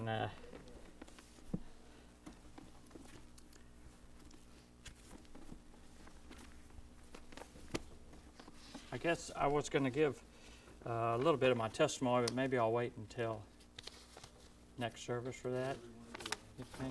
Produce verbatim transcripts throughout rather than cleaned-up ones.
And uh, I guess I was going to give uh, a little bit of my testimony, but maybe I'll wait until next service for that. You think?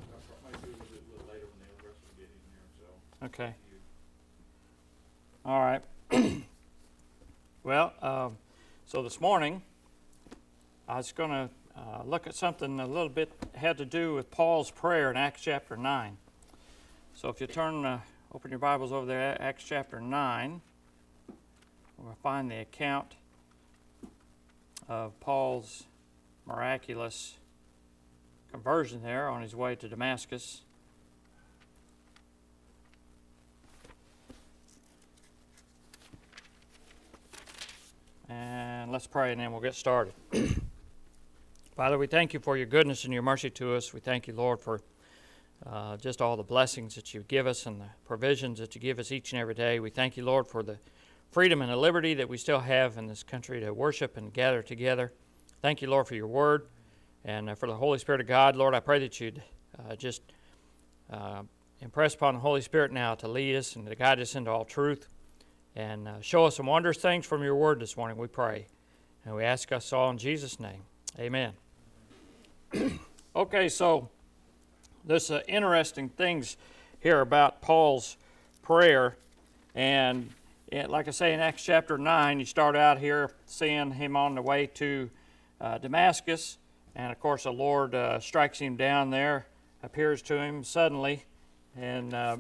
Okay. All right. Well, um, so this morning I was going to uh, look at something a little bit had to do with Paul's prayer in Acts chapter nine. So if you turn, uh, open your Bibles over there, Acts chapter nine, we'll find the account of Paul's miraculous conversion there on his way to Damascus. And let's pray and then we'll get started. Father, we thank you for your goodness and your mercy to us. We thank you, Lord, for uh, just all the blessings that you give us and the provisions that you give us each and every day. We thank you, Lord, for the freedom and the liberty that we still have in this country to worship and gather together. Thank you, Lord, for your word and uh, for the Holy Spirit of God. Lord, I pray that you'd uh, just uh, impress upon the Holy Spirit now to lead us and to guide us into all truth. And uh, show us some wondrous things from your word this morning, we pray. And we ask us all in Jesus' name. Amen. Okay, so there's uh, interesting things here about Paul's prayer. And it, like I say, in Acts chapter nine, you start out here seeing him on the way to uh, Damascus. And, of course, the Lord uh, strikes him down there, appears to him suddenly. And... Uh,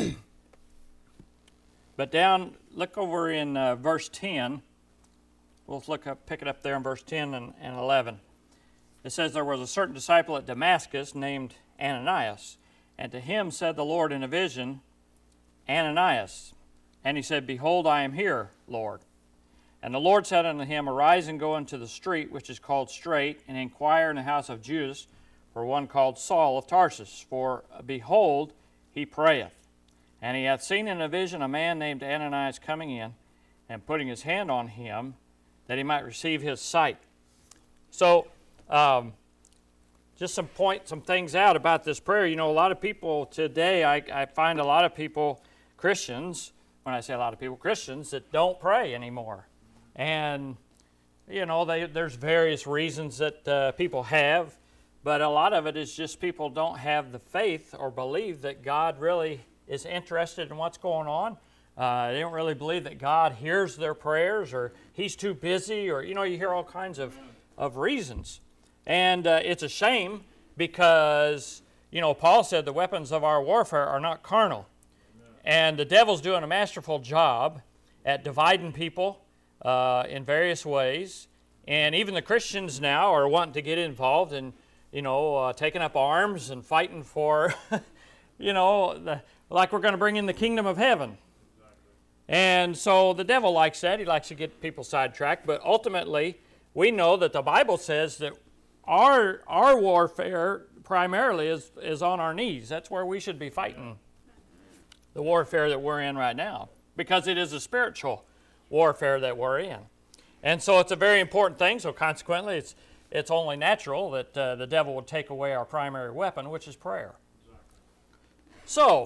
But down, look over in uh, verse ten. We'll look up, pick it up there in verse ten and, and eleven. It says, "There was a certain disciple at Damascus named Ananias, and to him said the Lord in a vision, Ananias. And he said, Behold, I am here, Lord. And the Lord said unto him, Arise and go into the street which is called Straight, and inquire in the house of Judas for one called Saul of Tarsus. For behold, he prayeth. And he hath seen in a vision a man named Ananias coming in and putting his hand on him that he might receive his sight." So, um, just some point, some things out about this prayer. You know, a lot of people today, I, I find a lot of people, Christians, when I say a lot of people, Christians that don't pray anymore. And, you know, they, there's various reasons that uh, people have, but a lot of it is just people don't have the faith or believe that God really is interested in what's going on. Uh, they don't really believe that God hears their prayers, or he's too busy, or, you know, you hear all kinds of, of reasons. And uh, it's a shame because, you know, Paul said the weapons of our warfare are not carnal. Amen. And the devil's doing a masterful job at dividing people uh, in various ways. And even the Christians now are wanting to get involved in, you know, uh, taking up arms and fighting for, you know, the like we're going to bring in the kingdom of heaven. Exactly. And so the devil likes that. He likes to get people sidetracked. But ultimately, we know that the Bible says that our our warfare primarily is, is on our knees. That's where we should be fighting the warfare that we're in right now, because it is a spiritual warfare that we're in. And so it's a very important thing. So consequently, it's, it's only natural that uh, the devil would take away our primary weapon, which is prayer. Exactly. So...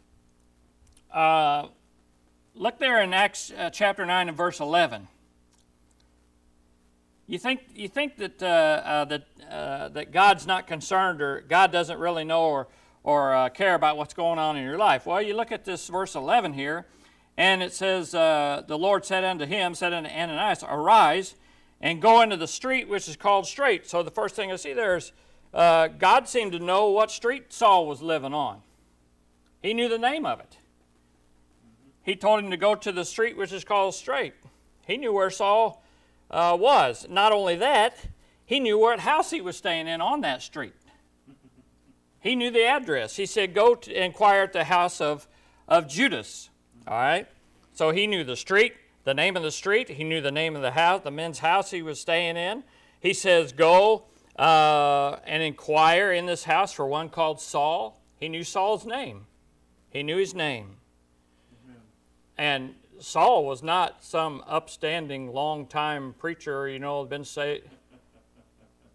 Uh, look there in Acts uh, chapter nine and verse eleven. You think you think that uh, uh, that uh, that God's not concerned, or God doesn't really know or or uh, care about what's going on in your life? Well, you look at this verse eleven here, and it says, uh, "The Lord said unto him, said unto Ananias, Arise and go into the street which is called Straight." So the first thing I see there is uh, God seemed to know what street Saul was living on. He knew the name of it. He told him to go to the street which is called Straight. He knew where Saul uh, was. Not only that, he knew what house he was staying in on that street. He knew the address. He said, go to inquire at the house of, of Judas. All right? So he knew the street, the name of the street. He knew the name of the house, the men's house he was staying in. He says, go uh, and inquire in this house for one called Saul. He knew Saul's name. He knew his name. And Saul was not some upstanding, long-time preacher, you know, been saved.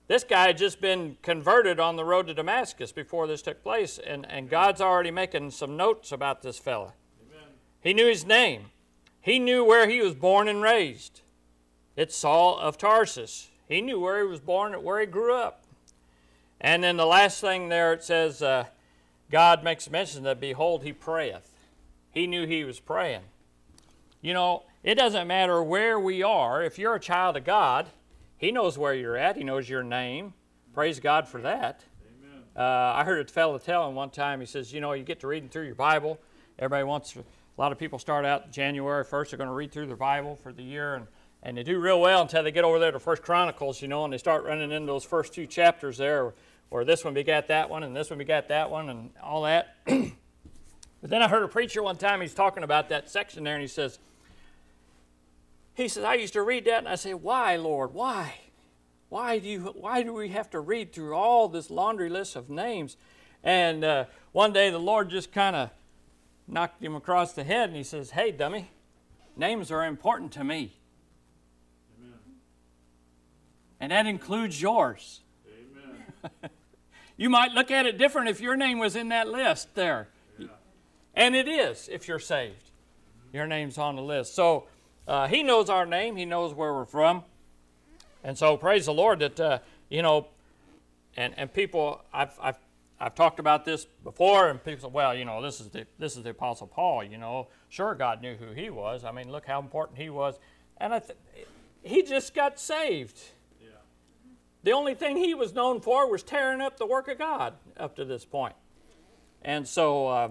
This guy had just been converted on the road to Damascus before this took place, and, and God's already making some notes about this fella. Amen. He knew his name. He knew where he was born and raised. It's Saul of Tarsus. He knew where he was born and where he grew up. And then the last thing there, it says, uh, God makes mention that, behold, he prayeth. He knew he was praying. You know, it doesn't matter where we are. If you're a child of God, he knows where you're at. He knows your name. Praise God for that. Amen. Uh, I heard a fellow tell him one time, he says, you know, you get to reading through your Bible. Everybody wants to, a lot of people start out January first, they're going to read through their Bible for the year, and, and they do real well until they get over there to First Chronicles, you know, and they start running into those first two chapters there, or this one begat that one, and this one begat that one, and all that. But then I heard a preacher one time, he's talking about that section there, and he says, he says, I used to read that, and I say, why, Lord, why? Why do you? Why do we have to read through all this laundry list of names? And uh, one day the Lord just kind of knocked him across the head, and he says, hey, dummy, names are important to me. Amen. And that includes yours. Amen. You might look at it different if your name was in that list there. Yeah. And it is, if you're saved. Mm-hmm. Your name's on the list. So uh, he knows our name. He knows where we're from. And so praise the Lord that, uh, you know, and, and people, I've, I've, I've talked about this before, and people say, well, you know, this is the this is the Apostle Paul, you know. Sure, God knew who he was. I mean, look how important he was. And I th- he just got saved. Yeah. The only thing he was known for was tearing up the work of God up to this point. And so uh,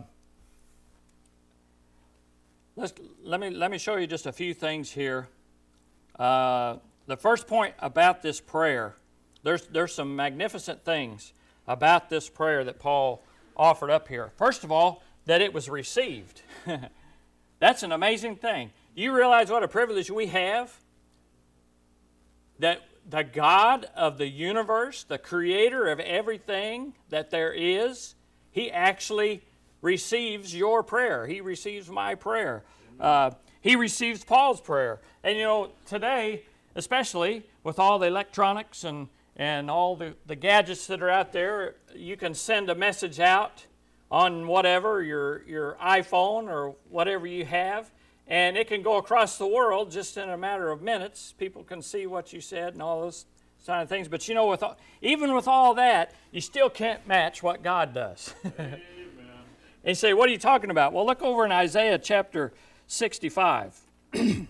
let's, let me let me show you just a few things here. Uh, the first point about this prayer, there's there's some magnificent things about this prayer that Paul offered up here. First of all, that it was received. That's an amazing thing. You realize what a privilege we have? That the God of the universe, the creator of everything that there is, he actually receives your prayer. He receives my prayer. Uh, he receives Paul's prayer. And you know, today, especially with all the electronics and and all the, the gadgets that are out there, you can send a message out on whatever, your, your iPhone or whatever you have, and it can go across the world just in a matter of minutes. People can see what you said and all those kind of things. But you know, with all, even with all that, you still can't match what God does. Amen. And you say, what are you talking about? Well, look over in Isaiah chapter sixty-five. Amen.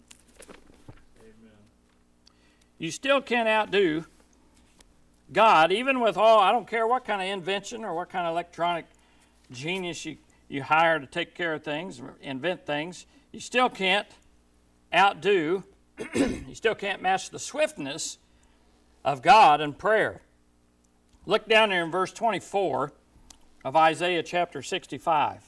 You still can't outdo God, even with all, I don't care what kind of invention or what kind of electronic genius you, you hire to take care of things, or invent things, you still can't outdo, you still can't match the swiftness of God in prayer. Look down there in verse twenty-four of Isaiah chapter sixty-five.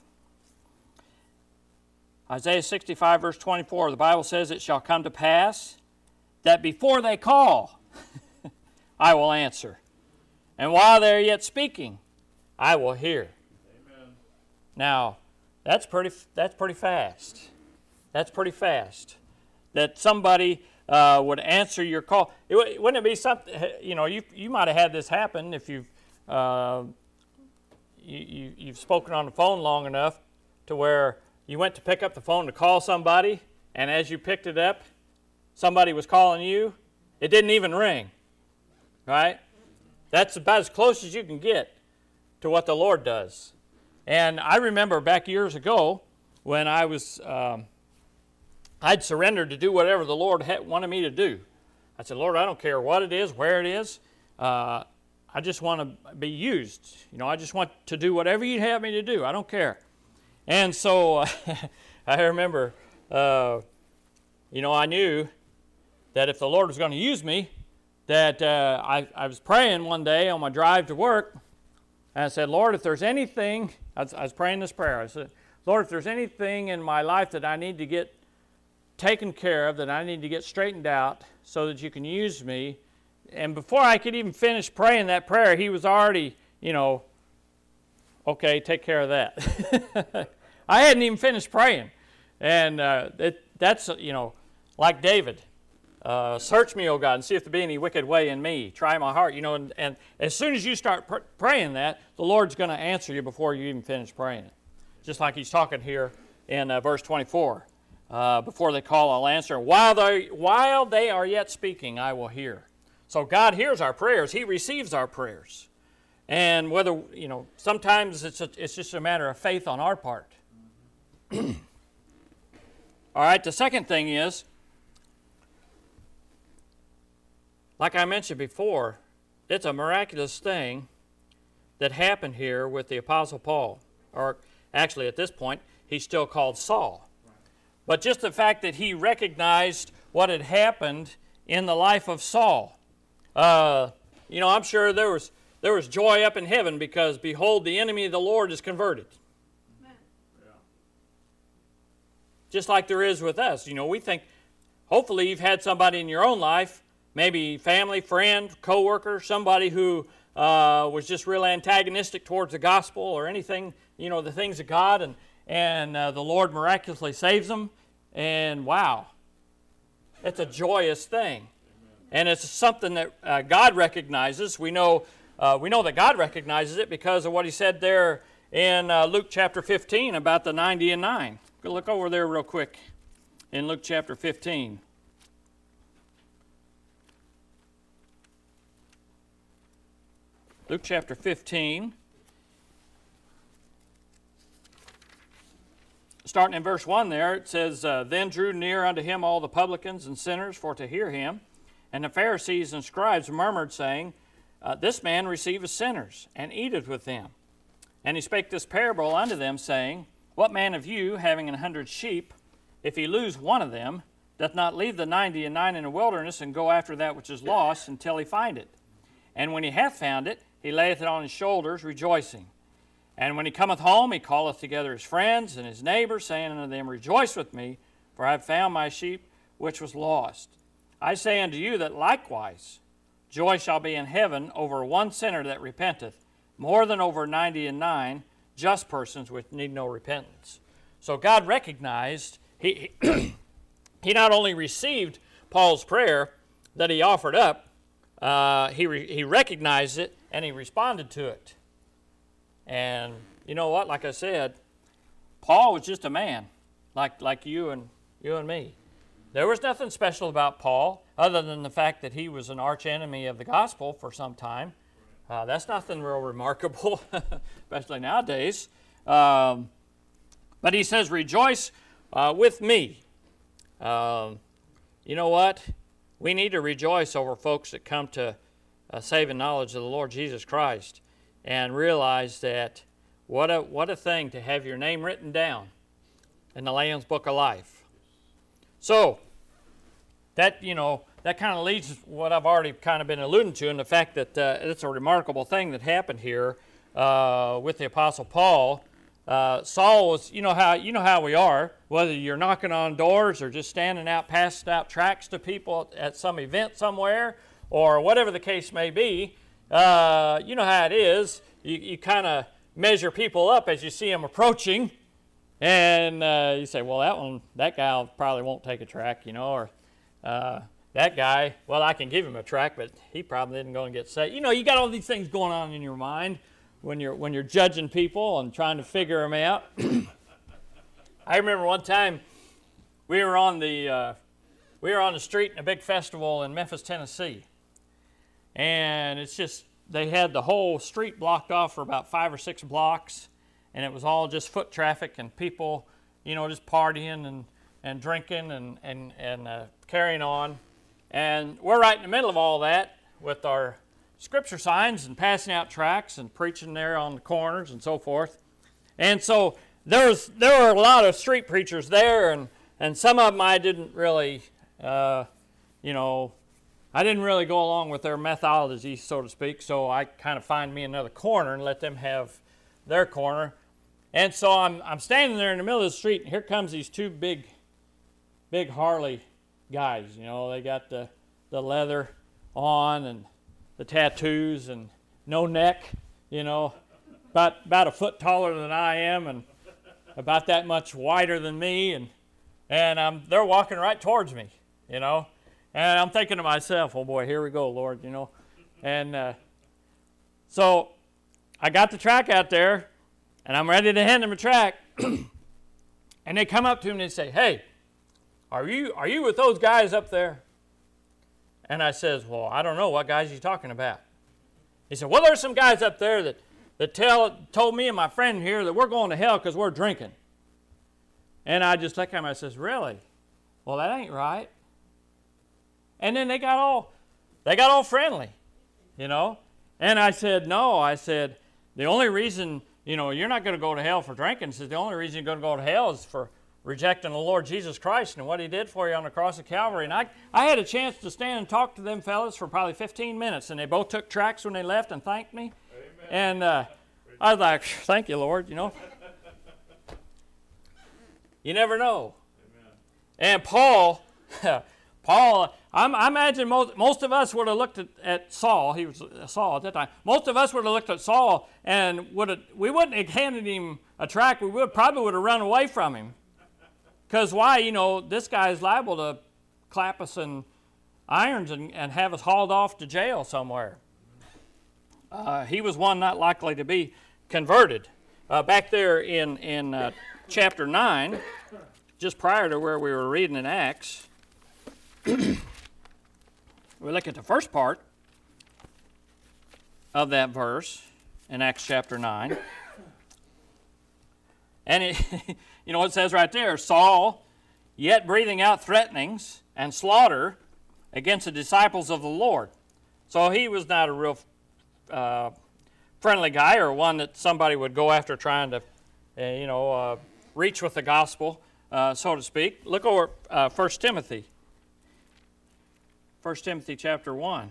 Isaiah sixty-five, verse twenty-four, the Bible says, it shall come to pass that before they call, I will answer. And while they're yet speaking, I will hear. Amen. Now, that's pretty that's pretty fast. That's pretty fast. That somebody uh, would answer your call. It, wouldn't it be something, you know, you you might have had this happen if you've, uh, you, you, you've spoken on the phone long enough to where you went to pick up the phone to call somebody, and as you picked it up, somebody was calling you. It didn't even ring. Right? That's about as close as you can get to what the Lord does. And I remember back years ago when I was, um, I'd surrendered to do whatever the Lord had wanted me to do. I said, Lord, I don't care what it is, where it is. Uh, I just want to be used. You know, I just want to do whatever you'd have me to do. I don't care. And so uh, I remember, uh, you know, I knew that if the Lord was going to use me, that uh, I, I was praying one day on my drive to work, and I said, Lord, if there's anything, I was, I was praying this prayer, I said, Lord, if there's anything in my life that I need to get taken care of, that I need to get straightened out so that you can use me, and before I could even finish praying that prayer, he was already, you know, okay, take care of that. I hadn't even finished praying, and uh, it, that's, you know, like David. uh, search me, O God, and see if there be any wicked way in me. Try my heart, you know. And, and as soon as you start pr- praying that, the Lord's going to answer you before you even finish praying it. Just like he's talking here in uh, verse twenty-four. Uh, before they call, I'll answer. While they, while they are yet speaking, I will hear. So God hears our prayers. He receives our prayers. And whether, you know, sometimes it's, a, it's just a matter of faith on our part. All right, the second thing is, like I mentioned before, it's a miraculous thing that happened here with the Apostle Paul. Or actually, at this point, he's still called Saul. But just the fact that he recognized what had happened in the life of Saul. Uh, you know, I'm sure there was there was joy up in heaven because, behold, the enemy of the Lord is converted. Amen. Yeah. Just like there is with us. You know, we think, hopefully you've had somebody in your own life, maybe family, friend, coworker, somebody who uh, was just real antagonistic towards the gospel or anything, you know, the things of God, and, and uh, the Lord miraculously saves them. And wow, it's a joyous thing. And it's something that uh, God recognizes. We know uh, we know that God recognizes it because of what he said there in uh, Luke chapter fifteen about the ninety and nine. Go look over there real quick in Luke chapter fifteen. Luke chapter fifteen. Starting in verse one there, it says, uh, Then drew near unto him all the publicans and sinners for to hear him. And the Pharisees and scribes murmured, saying, uh, This man receiveth sinners, and eateth with them. And he spake this parable unto them, saying, What man of you, having an hundred sheep, if he lose one of them, doth not leave the ninety and nine in the wilderness, and go after that which is lost, until he find it? And when he hath found it, he layeth it on his shoulders, rejoicing. And when he cometh home, he calleth together his friends and his neighbors, saying unto them, Rejoice with me, for I have found my sheep which was lost. I say unto you that likewise joy shall be in heaven over one sinner that repenteth, more than over ninety and nine just persons which need no repentance. So God recognized, he, he, he not only received Paul's prayer that he offered up, uh, he, re, he recognized it and he responded to it. And you know what? Like I said, Paul was just a man, like like you and you and me. There was nothing special about Paul, other than the fact that he was an archenemy of the gospel for some time. Uh, that's nothing real remarkable, especially nowadays. Um, but he says, "Rejoice uh, with me." Um, you know what? We need to rejoice over folks that come to a saving knowledge of the Lord Jesus Christ. And realize that what a what a thing to have your name written down in the Lamb's Book of Life. So that you know that kind of leads to what I've already kind of been alluding to, in the fact that uh, it's a remarkable thing that happened here uh, with the Apostle Paul. Uh, Saul was, you know how you know how we are, whether you're knocking on doors or just standing out, passing out tracts to people at some event somewhere, or whatever the case may be. Uh, you know how it is. You, you kind of measure people up as you see them approaching, and uh, you say, well, that one, that guy probably won't take a track, you know, or uh, that guy, well, I can give him a track, but he probably isn't going to get saved. You know, you got all these things going on in your mind when you're when you're judging people and trying to figure them out. I remember one time we were on the uh, we were on the street in a big festival in Memphis, Tennessee. And it's just, they had the whole street blocked off for about five or six blocks, and it was all just foot traffic and people, you know, just partying and, and drinking and, and, and uh, carrying on. And we're right in the middle of all that with our scripture signs and passing out tracts and preaching there on the corners and so forth. And so there was, there were a lot of street preachers there, and, and some of them I didn't really, uh, you know, I didn't really go along with their methodology, so to speak, so I kind of find me another corner and let them have their corner. And so I'm I'm standing there in the middle of the street, and here comes these two big, big Harley guys. You know, they got the, the leather on and the tattoos and no neck, you know, about, about a foot taller than I am and about that much wider than me. And, and um, they're walking right towards me, you know. And I'm thinking to myself, oh boy, here we go, Lord, you know. And uh, so I got the track out there, and I'm ready to hand them a track. And they come up to me and they say, hey, are you are you with those guys up there? And I says, well, I don't know. What guys are you talking about? He said, well, there's some guys up there that, that tell, told me and my friend here that we're going to hell because we're drinking. And I just looked at him and I says, really? Well, that ain't right. And then they got all, they got all friendly, you know. And I said, no, I said, the only reason, you know, you're not going to go to hell for drinking. Says the only reason you're going to go to hell is for rejecting the Lord Jesus Christ and what he did for you on the cross of Calvary. And I, I had a chance to stand and talk to them fellas for probably fifteen minutes, and they both took tracts when they left and thanked me. Amen. And uh, I was like, thank you, Lord, you know. You never know. Amen. And Paul, Paul, I'm, I imagine most, most of us would have looked at, at Saul. He was Saul at that time. Most of us would have looked at Saul and would have, we wouldn't have handed him a tract. We would probably would have run away from him. Because why? You know, this guy's liable to clap us in irons and, and have us hauled off to jail somewhere. Uh, he was one not likely to be converted. Uh, back there in, in uh, chapter nine, just prior to where we were reading in Acts, we look at the first part of that verse in Acts chapter nine. And it, you know, it says right there, Saul, yet breathing out threatenings and slaughter against the disciples of the Lord. So he was not a real uh, friendly guy, or one that somebody would go after trying to, uh, you know, uh, reach with the gospel, uh, so to speak. Look over uh, First Timothy. First Timothy chapter one.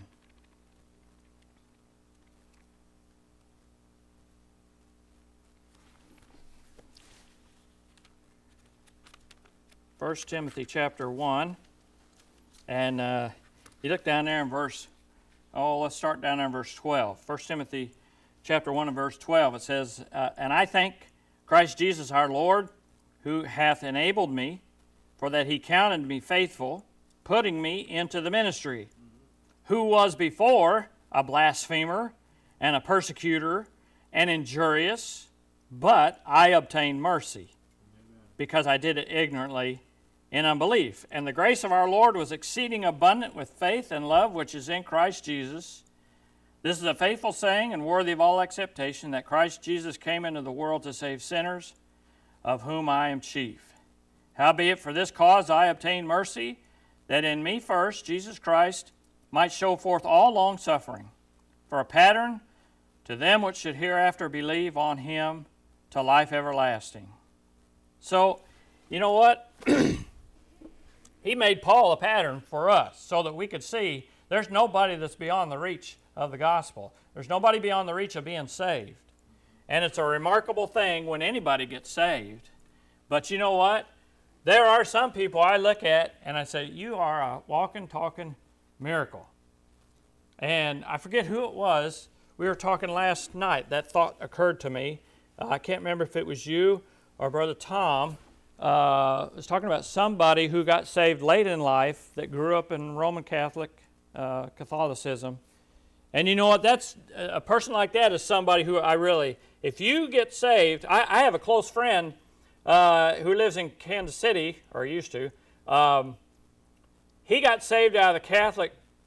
First Timothy chapter one, and uh, you look down there in verse, oh, let's start down there in verse twelve. First Timothy chapter one and verse twelve, it says, uh, and I thank Christ Jesus our Lord, who hath enabled me, for that he counted me faithful, putting me into the ministry, who was before a blasphemer and a persecutor and injurious, but I obtained mercy, because I did it ignorantly in unbelief. And the grace of our Lord was exceeding abundant with faith and love which is in Christ Jesus. This is a faithful saying and worthy of all acceptation, that Christ Jesus came into the world to save sinners, of whom I am chief. Howbeit for this cause I obtained mercy, that in me first Jesus Christ might show forth all longsuffering, for a pattern to them which should hereafter believe on him to life everlasting. So, you know what? He made Paul a pattern for us so that we could see there's nobody that's beyond the reach of the gospel. There's nobody beyond the reach of being saved. And it's a remarkable thing when anybody gets saved. But you know what? There are some people I look at and I say, you are a walking, talking miracle. And I forget who it was. We were talking last night. That thought occurred to me. Uh, I can't remember if it was you or Brother Tom. Uh, was talking about somebody who got saved late in life that grew up in Roman Catholic uh, Catholicism. And you know what? That's a person like that is somebody who I really, if you get saved, I, I have a close friend uh, who lives in Kansas City, or used to. Um, he got saved out of the Catholic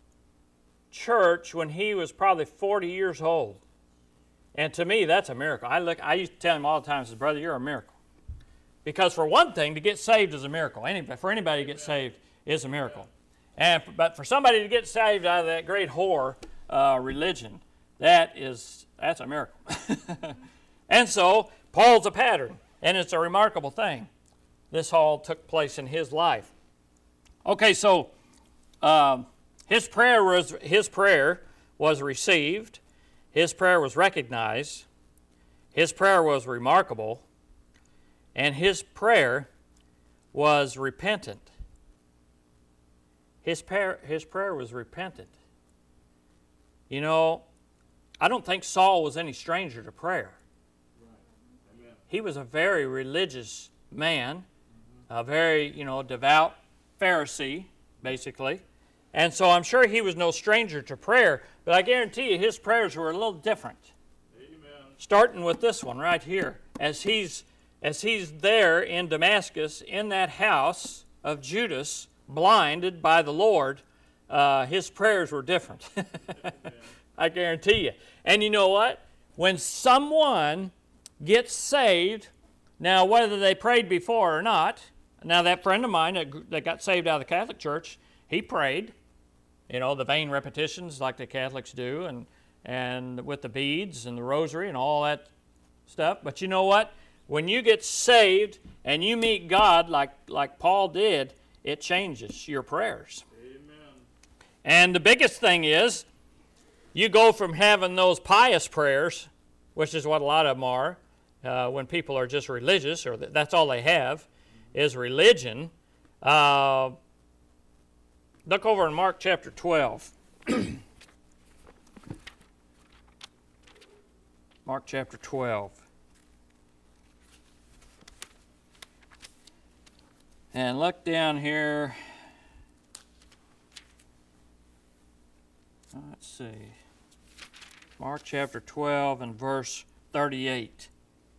Church when he was probably forty years old. And to me, that's a miracle. I look, I used to tell him all the time, I said, brother, you're a miracle. Because for one thing, to get saved is a miracle. Any, for anybody to get saved is a miracle. And but for somebody to get saved out of that great whore uh, religion, that is that's a miracle. And so Paul's a pattern, and it's a remarkable thing. This all took place in his life. Okay, so um, his prayer was his prayer was received. His prayer was recognized. His prayer was remarkable. And his prayer was repentant. His prayer, his prayer was repentant. You know, I don't think Saul was any stranger to prayer. Right. He was a very religious man, mm-hmm. a very, you know, devout Pharisee, basically. And so I'm sure he was no stranger to prayer, but I guarantee you his prayers were a little different. Amen. Starting with this one right here. As he's, as he's there in Damascus, in that house of Judas, blinded by the Lord, uh, his prayers were different. I guarantee you. And you know what? When someone gets saved, now whether they prayed before or not, now that friend of mine that, that got saved out of the Catholic Church, he prayed, you know, the vain repetitions like the Catholics do, and and with the beads and the rosary and all that stuff. But you know what? When you get saved and you meet God like, like Paul did, it changes your prayers. Amen. And the biggest thing is, you go from having those pious prayers, which is what a lot of them are, uh, when people are just religious, or th- that's all they have, is religion. Uh, look over in Mark chapter twelve. Mark chapter twelve. And look down here. Let's see. Mark chapter twelve and verse thirty-eight.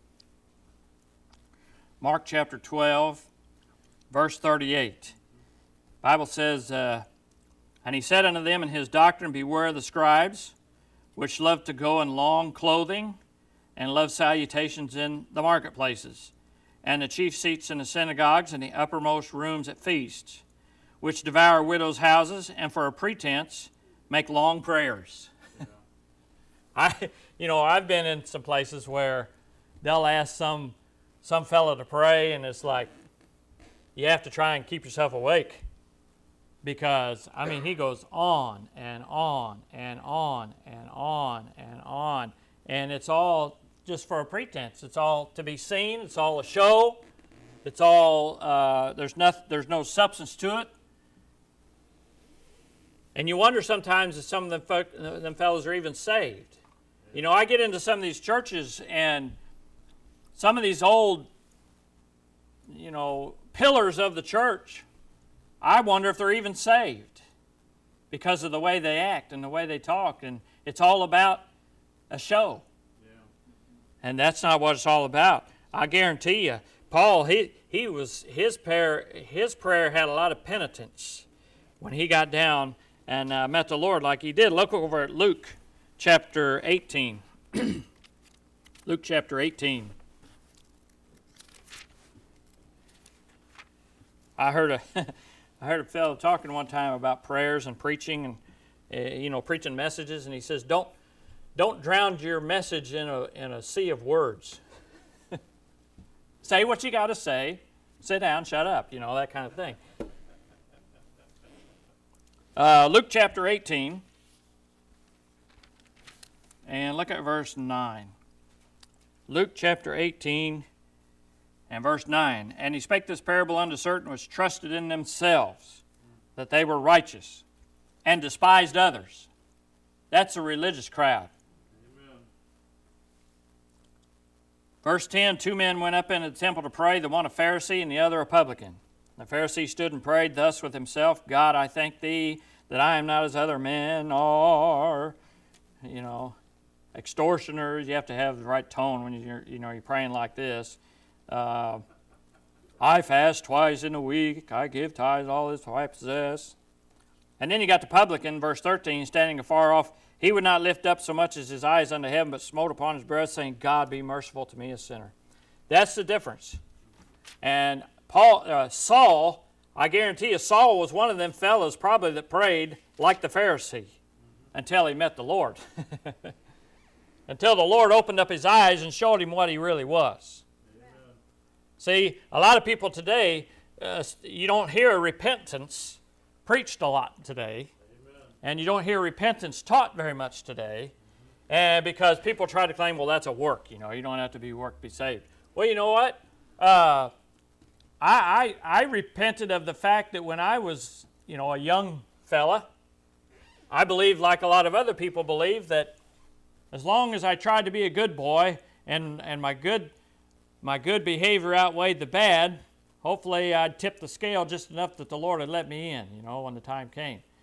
Mark chapter twelve, verse thirty-eight. The Bible says, uh, And he said unto them in his doctrine, Beware of the scribes, which love to go in long clothing, and love salutations in the marketplaces, and the chief seats in the synagogues, and the uppermost rooms at feasts, which devour widows' houses, and for a pretense make long prayers. Yeah. I, you know, I've been in some places where they'll ask some some fellow to pray, and it's like you have to try and keep yourself awake, because I mean he goes on and on and on and on and on, and it's all just for a pretense. It's all to be seen. It's all a show. It's all uh, there's nothing. There's no substance to it. And you wonder sometimes if some of them, folk, them fellows are even saved. You know, I get into some of these churches, and some of these old, you know, pillars of the church, I wonder if they're even saved because of the way they act and the way they talk. And it's all about a show. Yeah. And that's not what it's all about. I guarantee you, Paul, he, he was his prayer, his prayer had a lot of penitence when he got down and uh, met the Lord like he did. Look over at Luke chapter eighteen. Luke chapter eighteen. I heard a I heard a fellow talking one time about prayers and preaching, and uh, you know, preaching messages, and he says, "Don't don't drown your message in a in a sea of words. Say what you got to say. Sit down, shut up. You know, that kind of thing." Uh, Luke chapter eighteen, and look at verse nine. Luke chapter eighteen and verse nine. And he spake this parable unto certain which trusted in themselves that they were righteous, and despised others. That's a religious crowd. Amen. Verse ten, two men went up into the temple to pray, the one a Pharisee and the other a publican. The Pharisee stood and prayed thus with himself, God, I thank thee that I am not as other men are. You know, extortioners. You have to have the right tone when you're, you know, you're praying like this. Uh, I fast twice in a week. I give tithes all this I possess. And then you got the publican, verse thirteen, standing afar off. He would not lift up so much as his eyes unto heaven, but smote upon his breast, saying, God, be merciful to me, a sinner. That's the difference. And Paul, uh, Saul, I guarantee you, Saul was one of them fellows probably that prayed like the Pharisee until he met the Lord. Until the Lord opened up his eyes and showed him what he really was. Amen. See, a lot of people today, uh, you don't hear repentance preached a lot today. Amen. And you don't hear repentance taught very much today. Mm-hmm. And because people try to claim, well, that's a work. You know, you don't have to be work to be saved. Well, you know what? Uh, I, I, I repented of the fact that when I was, you know, a young fella, I believed, like a lot of other people believe, that as long as I tried to be a good boy and, and my good my good behavior outweighed the bad, hopefully I'd tip the scale just enough that the Lord would let me in, you know, when the time came. Yeah.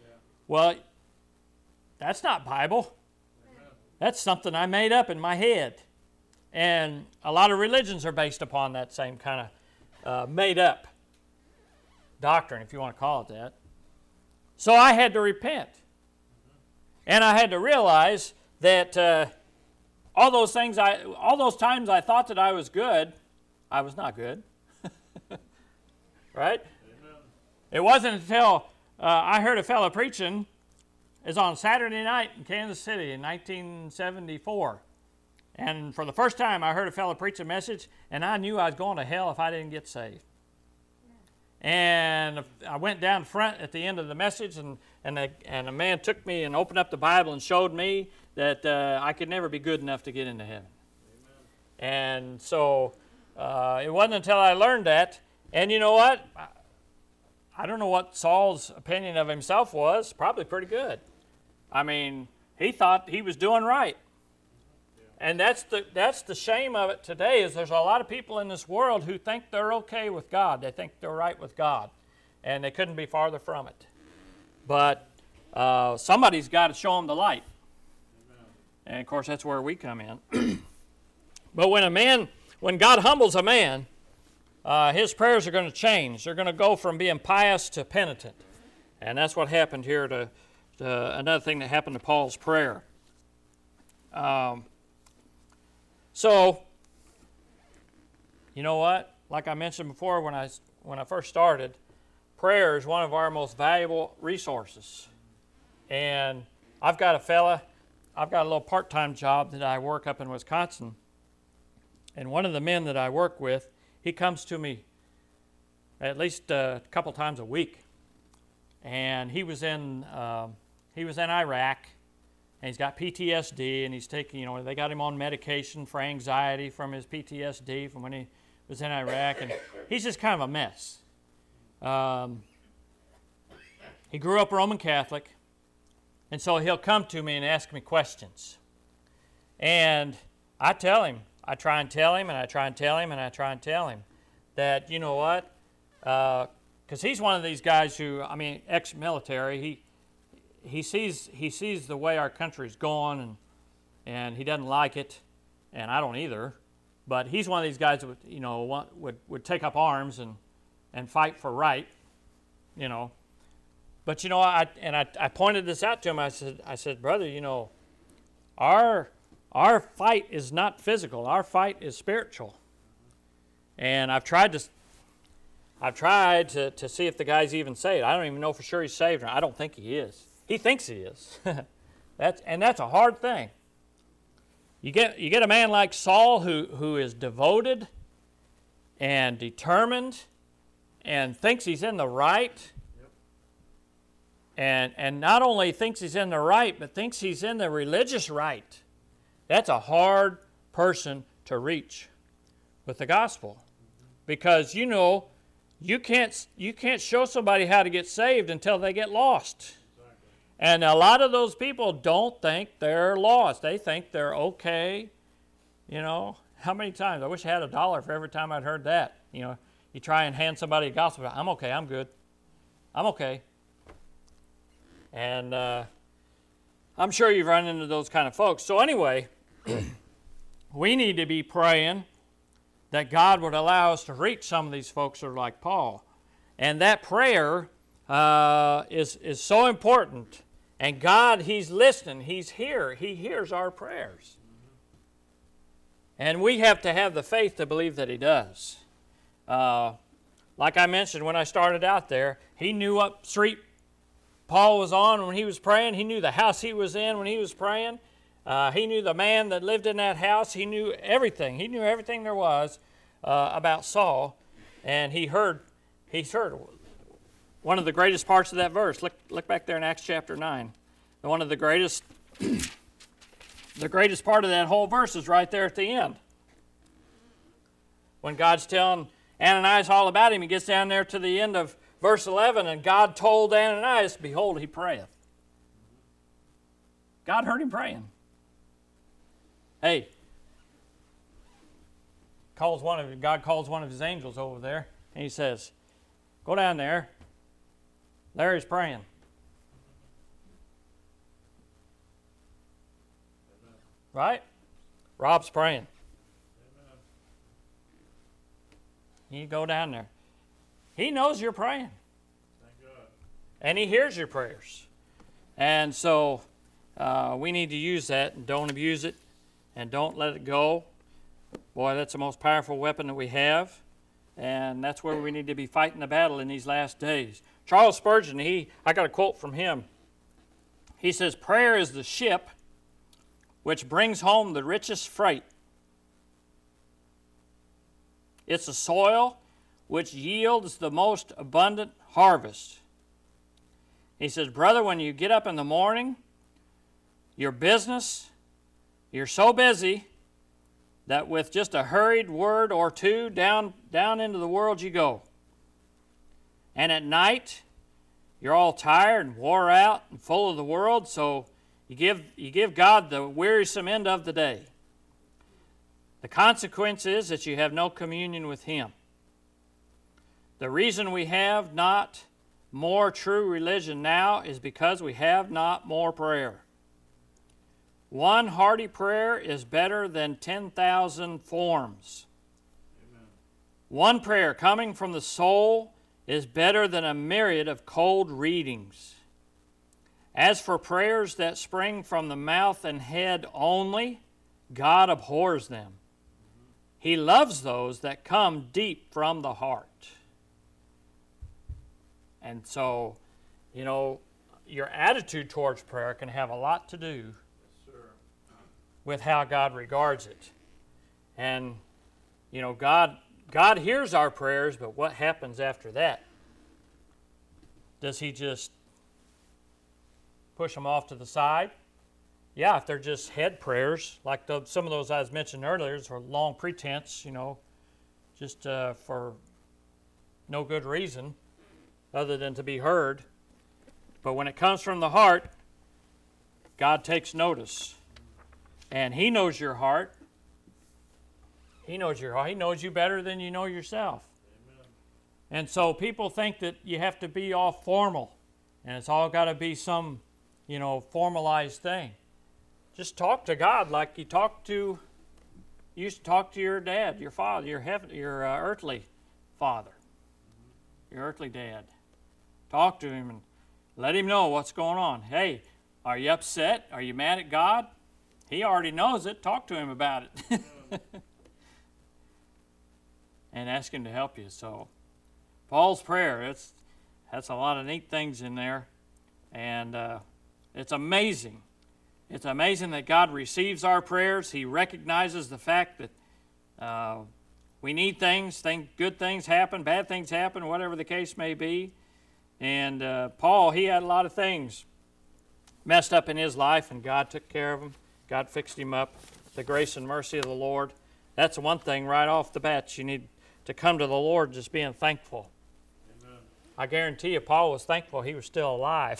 Well, that's not Bible. That's something I made up in my head. And a lot of religions are based upon that same kind of uh, made up doctrine, if you want to call it that. So I had to repent. And I had to realize that uh, all those things, I, all those times I thought that I was good, I was not good. Right? Amen. It wasn't until uh, I heard a fellow preaching, it was on Saturday night in Kansas City in nineteen seventy-four. And for the first time I heard a fellow preach a message, and I knew I was going to hell if I didn't get saved. And I went down front at the end of the message, and, and, a, and a man took me and opened up the Bible and showed me that uh, I could never be good enough to get into heaven. Amen. And so uh, it wasn't until I learned that. And you know what? I don't know what Saul's opinion of himself was. Probably pretty good. I mean, he thought he was doing right. And that's the that's the shame of it today, is there's a lot of people in this world who think they're okay with God. They think they're right with God. And they couldn't be farther from it. But uh, somebody's got to show them the light. Amen. And of course, that's where we come in. But when a man, when God humbles a man, uh, his prayers are going to change. They're going to go from being pious to penitent. And that's what happened here to, to another thing that happened to Paul's prayer. Um, So, you know what? Like I mentioned before when I, when I first started, prayer is one of our most valuable resources. And I've got a fella, I've got a little part-time job that I work up in Wisconsin. And one of the men that I work with, he comes to me at least a couple times a week. And he was in, uh, he was in Iraq. And he's got P T S D, and he's taking, you know, they got him on medication for anxiety from his P T S D from when he was in Iraq, and he's just kind of a mess. Um, he grew up Roman Catholic, and so he'll come to me and ask me questions. And I tell him, I try and tell him, and I try and tell him, and I try and tell him that, you know what, because uh, he's one of these guys who, I mean, ex-military, he He sees he sees the way our country's going, and and he doesn't like it, and I don't either. But he's one of these guys that would, you know, want, would would take up arms and and fight for right, you know. But you know, I and I, I pointed this out to him. I said I said, brother, you know, our our fight is not physical. Our fight is spiritual. And I've tried to I've tried to to see if the guy's even saved. I don't even know for sure he's saved, or I don't think he is. He thinks he is. that's and that's a hard thing. You get you get a man like Saul who, who is devoted and determined and thinks he's in the right. Yep. And and not only thinks he's in the right, but thinks he's in the religious right. That's a hard person to reach with the gospel. Mm-hmm. Because you know, you can't you can't show somebody how to get saved until they get lost. And a lot of those people don't think they're lost. They think they're okay. You know, how many times? I wish I had a dollar for every time I'd heard that. You know, you try and hand somebody a gospel. I'm okay. I'm good. I'm okay. And uh, I'm sure you've run into those kind of folks. So anyway, we need to be praying that God would allow us to reach some of these folks that are like Paul. And that prayer uh, is, is so important. And God, He's listening. He's here. He hears our prayers. And we have to have the faith to believe that He does. Uh, like I mentioned when I started out there, He knew what street Paul was on when he was praying. He knew the house he was in when he was praying. Uh, he knew the man that lived in that house. He knew everything. He knew everything there was uh, about Saul. And he heard, he's heard one of the greatest parts of that verse. Look, look back there in Acts chapter nine. And one of the greatest, the greatest part of that whole verse is right there at the end. When God's telling Ananias all about him, he gets down there to the end of verse eleven, and God told Ananias, behold, he prayeth. God heard him praying. Hey, calls one of God calls one of his angels over there, and he says, go down there. Larry's praying. right? Rob's praying. Amen. You go down there. He knows you're praying. Thank God. And he hears your prayers. And so uh, we need to use that and don't abuse it and don't let it go. Boy, that's the most powerful weapon that we have. And that's where we need to be fighting the battle in these last days. Charles Spurgeon, he I got a quote from him. He says, prayer is the ship which brings home the richest freight. It's the soil which yields the most abundant harvest. He says, brother, when you get up in the morning, your business, you're so busy that with just a hurried word or two, down, down into the world you go. And at night, you're all tired and wore out and full of the world, so you give, you give God the wearisome end of the day. The consequence is that you have no communion with Him. The reason we have not more true religion now is because we have not more prayer. One hearty prayer is better than ten thousand forms. Amen. One prayer coming from the soul is better than a myriad of cold readings. As for prayers that spring from the mouth and head only, God abhors them. Mm-hmm. He loves those that come deep from the heart. And so, you know, your attitude towards prayer can have a lot to do with how God regards it. And, you know, God God hears our prayers, but what happens after that? Does He just push them off to the side? Yeah, if they're just head prayers, like the, some of those I was mentioned earlier, for long pretense, you know, just uh, for no good reason other than to be heard. But when it comes from the heart, God takes notice. And He knows your heart. He knows your heart. He knows you better than you know yourself. Amen. And so people think that you have to be all formal. And it's all got to be some, you know, formalized thing. Just talk to God like you talk to, you used to talk to your dad, your father, your heaven, your uh, earthly father, mm-hmm. your earthly dad. Talk to him and let him know what's going on. Hey, are you upset? Are you mad at God? He already knows it. Talk to him about it. And ask him to help you. So, Paul's prayer, it's, that's a lot of neat things in there. And uh, it's amazing. It's amazing that God receives our prayers. He recognizes the fact that uh, we need things, things, good things happen, bad things happen, whatever the case may be. And uh, Paul, he had a lot of things messed up in his life, and God took care of them. God fixed him up. The grace and mercy of the Lord. That's one thing right off the bat. You need to come to the Lord just being thankful. Amen. I guarantee you Paul was thankful he was still alive.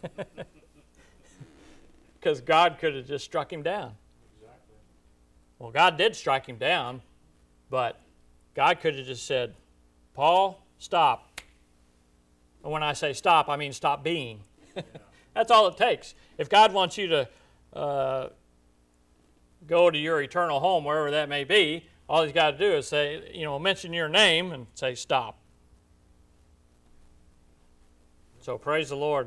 Because God could have just struck him down. Exactly. Well, God did strike him down, but God could have just said, Paul, stop. And when I say stop, I mean stop being. Yeah. That's all it takes. If God wants you to uh, go to your eternal home, wherever that may be, all He's got to do is say, you know, mention your name and say stop. So praise the Lord.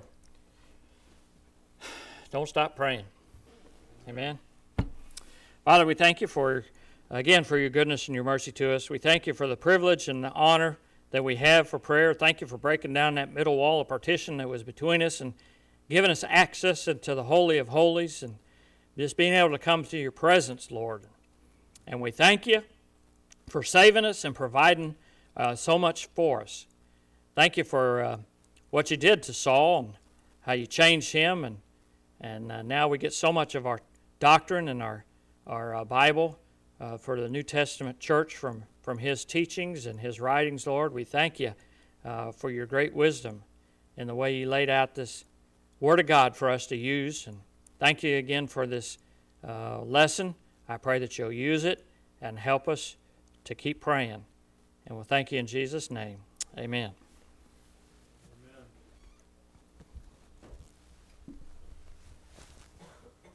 Don't stop praying. Amen. Father, we thank you for, again, for your goodness and your mercy to us. We thank you for the privilege and the honor that we have for prayer. Thank you for breaking down that middle wall of partition that was between us and giving us access into the Holy of Holies and just being able to come to your presence, Lord. And we thank you for saving us and providing uh, so much for us. Thank you for uh, what you did to Saul and how you changed him. And, and uh, now we get so much of our doctrine and our, our uh, Bible uh, for the New Testament church from, from his teachings and his writings, Lord. We thank you uh, for your great wisdom in the way you laid out this Word of God for us to use. And thank you again for this uh, lesson. I pray that you'll use it and help us to keep praying. And we'll thank you in Jesus' name. Amen.